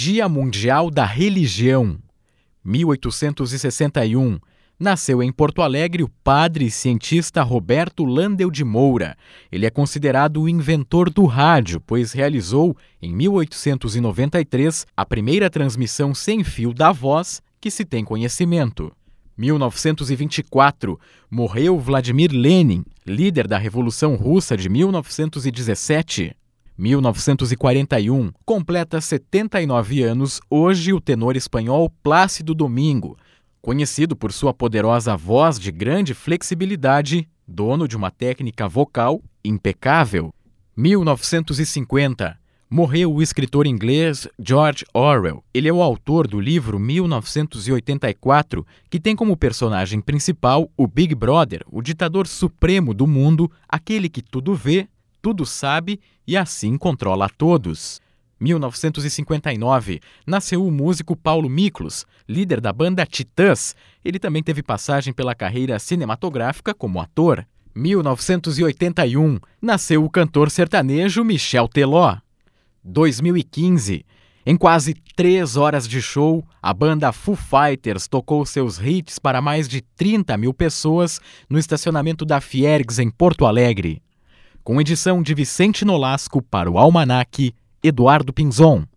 Dia Mundial da Religião. 1861. Nasceu em Porto Alegre o padre e cientista Roberto Landel de Moura. Ele é considerado o inventor do rádio, pois realizou, em 1893, a primeira transmissão sem fio da voz que se tem conhecimento. 1924. Morreu Vladimir Lenin, líder da Revolução Russa de 1917. 1941. Completa 79 anos hoje o tenor espanhol Plácido Domingo, conhecido por sua poderosa voz de grande flexibilidade, dono de uma técnica vocal impecável. 1950. Morreu o escritor inglês George Orwell. Ele é o autor do livro 1984, que tem como personagem principal o Big Brother, o ditador supremo do mundo, aquele que tudo vê, tudo sabe e assim controla a todos. 1959. Nasceu o músico Paulo Miklos, líder da banda Titãs. Ele também teve passagem pela carreira cinematográfica como ator. 1981. Nasceu o cantor sertanejo Michel Teló. 2015. Em quase 3 horas de show, a banda Foo Fighters tocou seus hits para mais de 30 mil pessoas no estacionamento da Fiergs, em Porto Alegre. Com edição de Vicente Nolasco para o Almanac, Eduardo Pinzon.